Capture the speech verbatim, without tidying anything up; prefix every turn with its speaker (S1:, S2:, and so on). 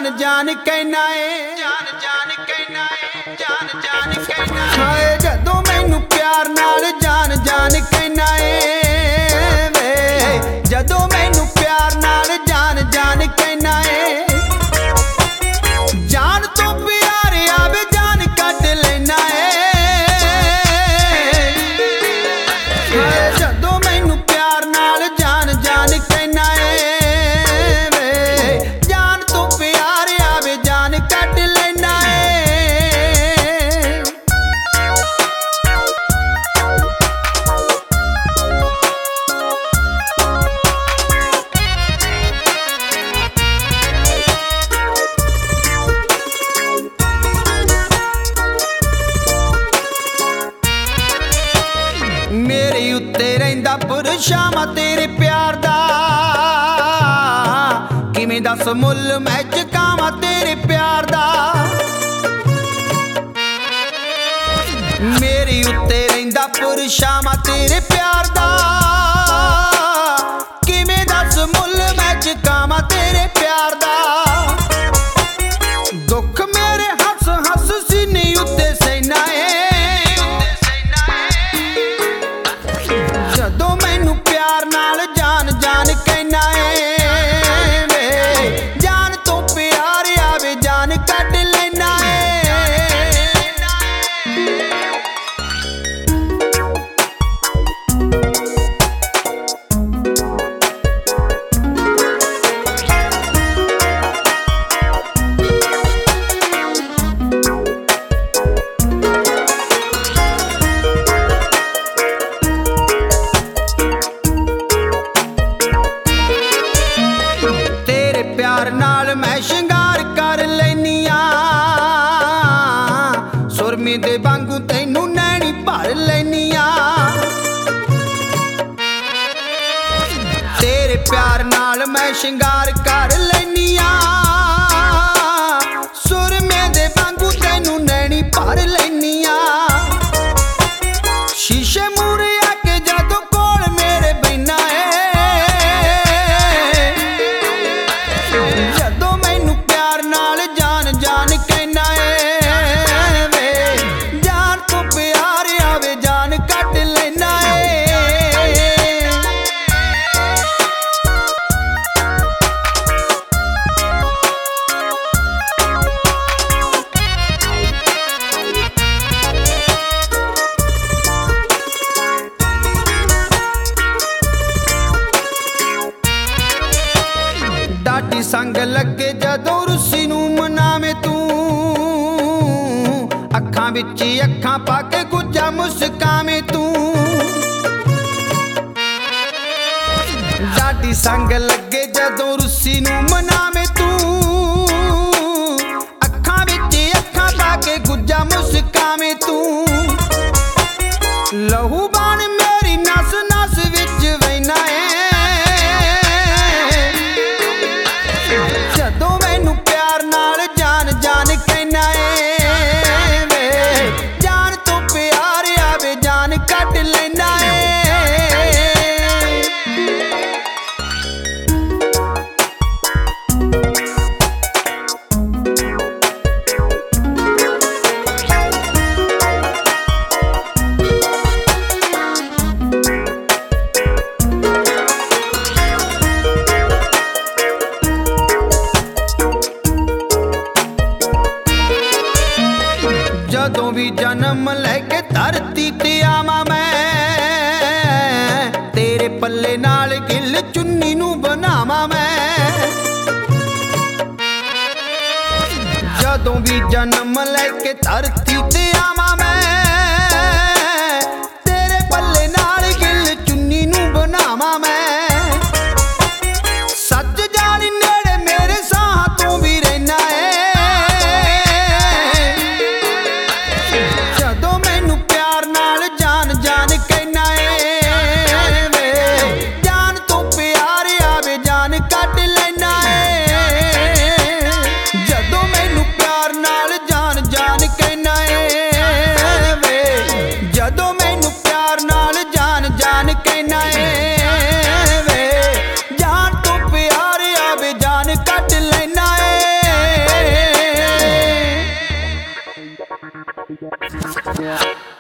S1: जान जान कहना है, जान जान कहना है, जान जान कहना है। हाय जदों मैनू प्यार नाल जान जान कहना है वे, जदों मैनू प्यार नाल जान जान कहना है। जान तो प्यार आवे जान कट लेना है। हाय जदों मैनू प्यार नाल जान जान कहना है। मेरे उत्ते रहिंदा पुरशामा तेरे प्यार दा, किवें दस मुल मैं चुकावां तेरे प्यार दा। मेरे उत्ते रहिंदा पुरशामा तेरे प्यार दा, किवें दस मुल मैं चुकावां तेरे प्यार दा। दुख मेरे हस हस सीने उत्ते सहना है। जदों मैनू प्यार नाल जान जान कहना है वे, जान तो प्यार आवे जान कट लेना है। प्यार नाल मैं शिंगार कर लैनी आ, सुरमे दे वांगू तैनू नैनी भर लैनी आ। तेरे प्यार नाल मैं शिंगार कर लैनी आ, सुरमे दे वांगू तैनू नैनी भर लैनी आ। शीशे मूरे आके जदों कोल मेरे बैठना है। जदों मैनू प्यार नाल जान जान कहना है वे, जान तो प्यार आवे जान कट लेना है। डाटी संग लगे जदों रुस्सी नू मनावे तू, अखां विच अखां पाके गुज्जा मुस्कावे तू। डाटी संग लगे जदों रुस्सी नू मनावे तू, अखां विच अखां पाके गुज्जा मुस्कावे तू। लहू बाण मेरी नस नस विच वहना है। जदों मैनू प्यार नाल जान जान कहना है वे, जान तो प्यार आवे जान कट लेना है। जदों भी जन्म लैके धरती ते आवां मैं, तेरे पल्ले नाल गिल चुन्नी नू बनावां मैं। जदों भी जन्म लैके धरती ते आवां मैं, तेरे पल्ले नाल गिल चुन्नी नू बनावां मैं। सच जानी नेड़े मेरे साह तू भी रहना है। जदों मैनू प्यार नाल जान जान कहना है वे, जान तो प्यार आवे जान कट लेना है। जदों मैनू प्यार नाल जान जान कहना है
S2: Yeah.